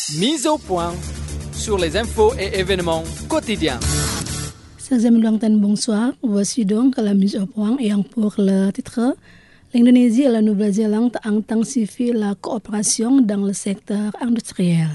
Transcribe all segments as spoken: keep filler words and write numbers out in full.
Mise au point sur les infos et événements quotidiens. Chers amis lointains, bonsoir. Voici donc la mise au point et pour le titre. L'Indonésie et la Nouvelle-Zélande intensifient la coopération dans le secteur industriel.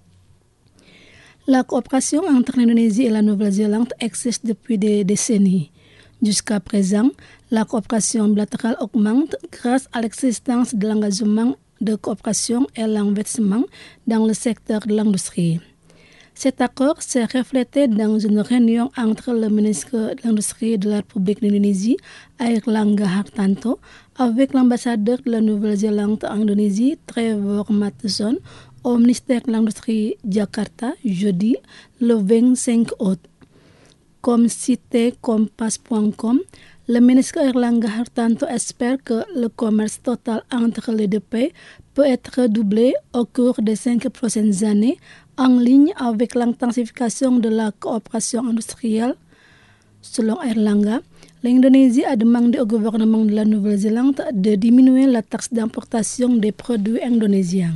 La coopération entre l'Indonésie et la Nouvelle-Zélande existe depuis des décennies. Jusqu'à présent, la coopération bilatérale augmente grâce à l'existence de l'engagement de coopération et l'investissement dans le secteur de l'industrie. Cet accord s'est reflété dans une réunion entre le ministre de l'Industrie de la République d'Indonésie, Airlangga Hartarto, avec l'ambassadeur de la Nouvelle-Zélande en Indonésie, Trevor Mattson, au ministère de l'Industrie Jakarta, jeudi, le vingt-cinq août. Comme cité Kompas point com, le ministre Airlangga Hartarto espère que le commerce total entre les deux pays peut être doublé au cours des cinq prochaines années, en ligne avec l'intensification de la coopération industrielle. Selon Airlangga, l'Indonésie a demandé au gouvernement de la Nouvelle-Zélande de diminuer la taxe d'importation des produits indonésiens.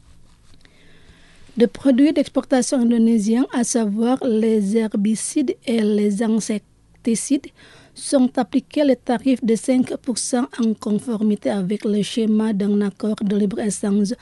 Des produits d'exportation indonésiens, à savoir les herbicides et les insecticides, sont appliqués les tarifs de cinq pour cent en conformité avec le schéma d'un accord de libre-échange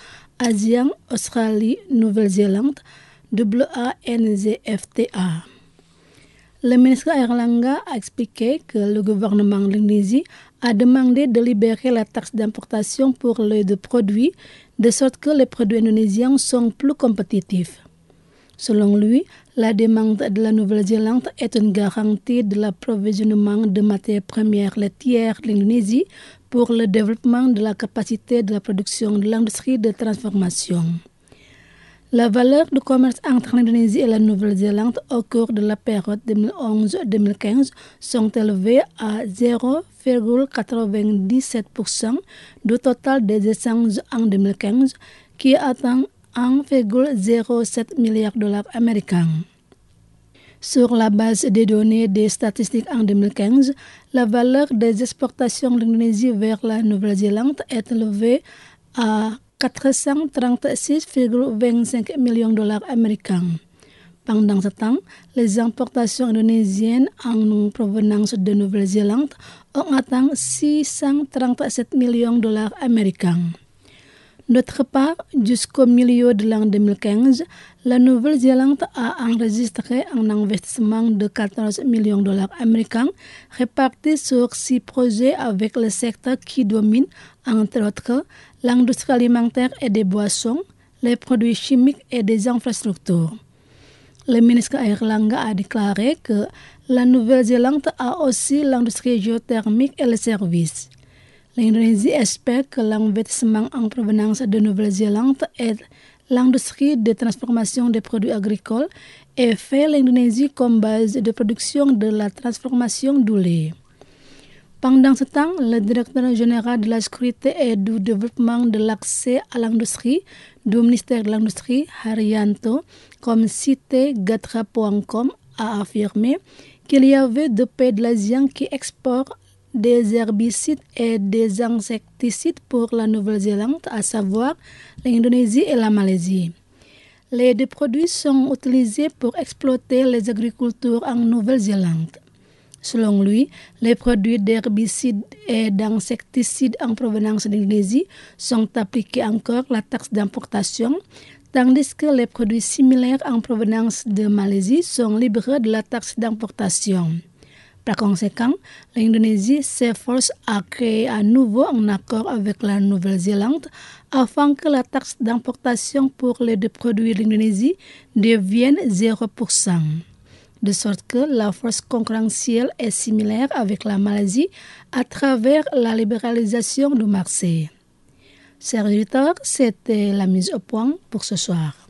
ASEAN-Australie-Nouvelle-Zélande, W A N Z F T A. Le ministre Airlangga a expliqué que le gouvernement de l'Indonésie a demandé de libérer la taxe d'importation pour les deux produits, de sorte que les produits indonésiens sont plus compétitifs. Selon lui, la demande de la Nouvelle-Zélande est une garantie de l'approvisionnement de matières premières laitières de l'Indonésie pour le développement de la capacité de la production de l'industrie de transformation. La valeur du commerce entre l'Indonésie et la Nouvelle-Zélande au cours de la période deux mille onze à deux mille quinze sont élevées à zéro virgule quatre-vingt-dix-sept pour cent du total des échanges en deux mille quinze, qui atteint un virgule zéro sept milliard de dollars américains. Sur la base des données des statistiques en deux mille quinze, la valeur des exportations de l'Indonésie vers la Nouvelle-Zélande est élevée à quatre cent trente-six virgule vingt-cinq millions de dollars américains. Pendant ce temps, les importations indonésiennes en provenance de Nouvelle-Zélande ont atteint six cent trente-sept millions de dollars américains. D'autre part, jusqu'au milieu de l'an deux mille quinze, la Nouvelle-Zélande a enregistré un investissement de quatorze millions de dollars américains répartis sur six projets avec le secteur qui domine, entre autres, l'industrie alimentaire et des boissons, les produits chimiques et des infrastructures. Le ministre Airlangga a déclaré que la Nouvelle-Zélande a aussi l'industrie géothermique et les services. L'Indonésie espère que l'investissement en provenance de Nouvelle-Zélande et l'industrie de transformation des produits agricoles ait fait l'Indonésie comme base de production de la transformation du lait. Pendant ce temps, le directeur général de la sécurité et du développement de l'accès à l'industrie du ministère de l'Industrie, Haryanto, comme cité Gatra point com, a affirmé qu'il y avait deux pays de l'ASEAN qui exportent des herbicides et des insecticides pour la Nouvelle-Zélande, à savoir l'Indonésie et la Malaisie. Les deux produits sont utilisés pour exploiter les agricultures en Nouvelle-Zélande. Selon lui, les produits d'herbicides et d'insecticides en provenance d'Indonésie sont appliqués encore la taxe d'importation, tandis que les produits similaires en provenance de Malaisie sont libérés de la taxe d'importation. Par conséquent, l'Indonésie s'efforce à créer à nouveau un accord avec la Nouvelle-Zélande afin que la taxe d'importation pour les deux produits de l'Indonésie devienne zéro pour cent. De sorte que la force concurrentielle est similaire avec la Malaisie à travers la libéralisation du marché. Chers auditeurs, c'était la mise au point pour ce soir.